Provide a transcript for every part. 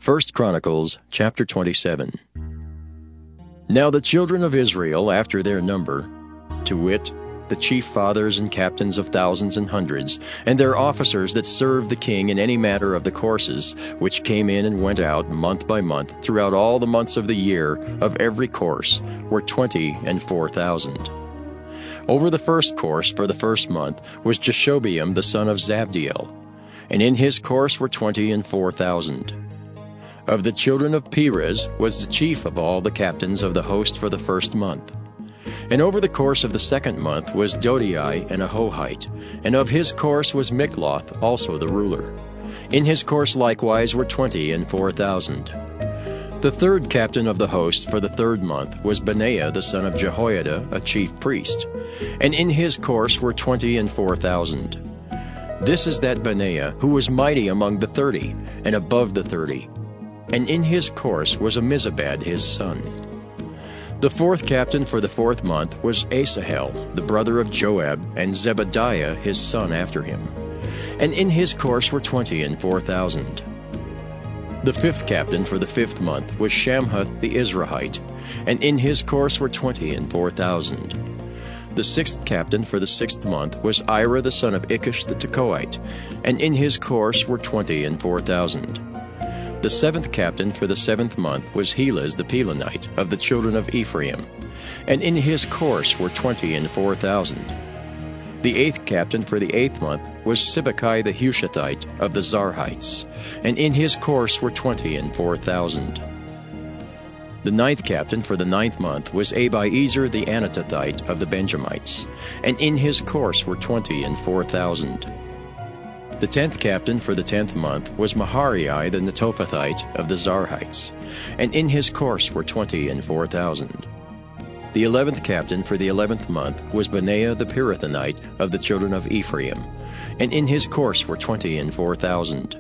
1 Chronicles chapter 27. Now the children of Israel after their number, to wit, the chief fathers and captains of thousands and hundreds, and their officers that served the king in any matter of the courses, which came in and went out month by month throughout all the months of the year of every course, were 24,000. Over the first course for the first month was Jashobeam the son of Zabdiel, and in his course were 24,000. Of the children of Perez was the chief of all the captains of the host for the first month. And over the course of the second month was Dodai and Ahohite, and of his course was Mikloth also the ruler. In his course likewise were 24,000. The third captain of the host for the third month was Benaiah the son of Jehoiada, a chief priest, and in his course were 24,000. This is that Benaiah who was mighty among the 30, and above the 30. And in his course was Ammizabad his son. The fourth captain for the fourth month was Asahel, the brother of Joab, and Zebadiah his son after him. And in his course were 24,000. The fifth captain for the fifth month was Shamhuth the Israelite, and in his course were 24,000. The sixth captain for the sixth month was Ira the son of Ikish the Tekoite, and in his course were 24,000. The seventh captain for the seventh month was Helez the Pelonite of the children of Ephraim, and in his course were 24,000. The eighth captain for the eighth month was Sibbecai the Hushathite of the Zarhites, and in his course were 24,000. The ninth captain for the ninth month was Abiezer the Anatothite of the Benjamites, and in his course were 24,000. The tenth captain for the 10th month was Maharai the Netophathite of the Zarhites, and in his course were 24,000. The 11th captain for the 11th month was Benaiah the Pirathonite of the children of Ephraim, and in his course were 24,000.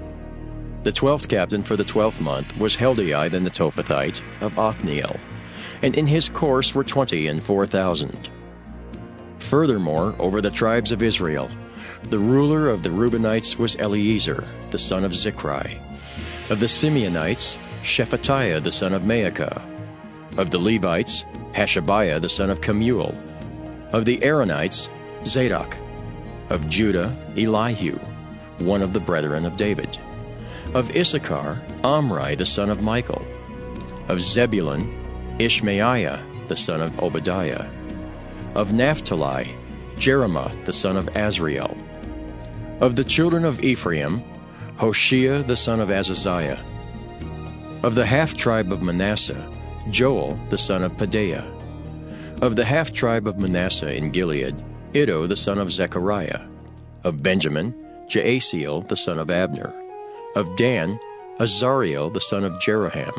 The 12th captain for the 12th month was Heldai the Netophathite of Othniel, and in his course were 24,000. Furthermore, over the tribes of Israel, the ruler of the Reubenites was Eliezer, the son of Zichri. Of the Simeonites, Shephatiah the son of Maacah. Of the Levites, Hashabiah the son of Kemuel. Of the Aaronites, Zadok. Of Judah, Elihu, one of the brethren of David. Of Issachar, Omri the son of Michael. Of Zebulun, Ishmaiah the son of Obadiah. Of Naphtali, Jeremoth the son of Azriel. Of the children of Ephraim, Hoshea the son of Azaziah. Of the half-tribe of Manasseh, Joel the son of Pedaiah. Of the half-tribe of Manasseh in Gilead, Iddo the son of Zechariah. Of Benjamin, Jaasiel the son of Abner. Of Dan, Azariel the son of Jeroham.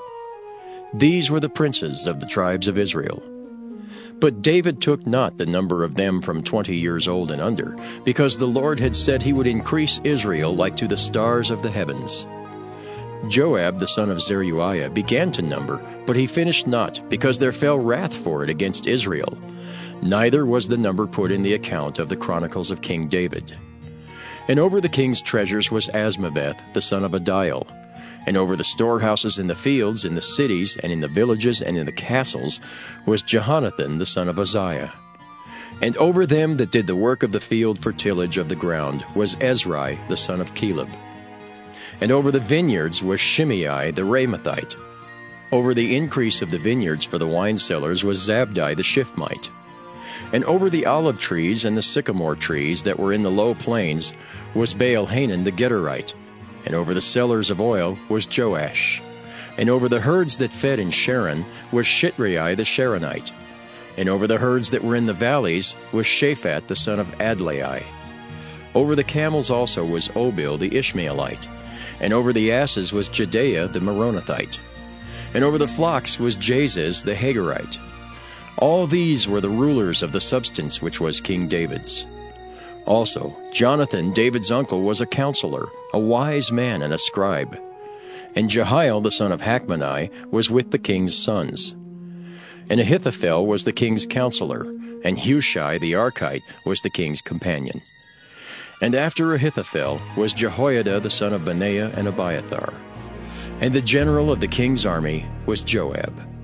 These were the princes of the tribes of Israel. But David took not the number of them from 20 years old and under, because the Lord had said he would increase Israel like to the stars of the heavens. Joab the son of Zeruiah began to number, but he finished not, because there fell wrath for it against Israel. Neither was the number put in the account of the chronicles of King David. And over the king's treasures was Asmaveth the son of Adiel. And over the storehouses in the fields, in the cities, and in the villages, and in the castles, was Jehonathan the son of Uzziah. And over them that did the work of the field for tillage of the ground was Ezrai the son of Caleb. And over the vineyards was Shimei the Ramathite. Over the increase of the vineyards for the wine cellars was Zabdi the Shiphmite. And over the olive trees and the sycamore trees that were in the low plains was Baal-Hanan the Gederite. And over the cellars of oil was Joash. And over the herds that fed in Sharon was Shitrai the Sharonite. And over the herds that were in the valleys was Shaphat the son of Adlai. Over the camels also was Obil the Ishmaelite. And over the asses was Jehdeiah the Meronothite. And over the flocks was Jaziz the Hagarite. All these were the rulers of the substance which was King David's. Also, Jonathan, David's uncle, was a counselor, a wise man and a scribe. And Jehiel the son of Hachmoni was with the king's sons. And Ahithophel was the king's counselor, and Hushai the Archite was the king's companion. And after Ahithophel was Jehoiada the son of Benaiah and Abiathar. And the general of the king's army was Joab.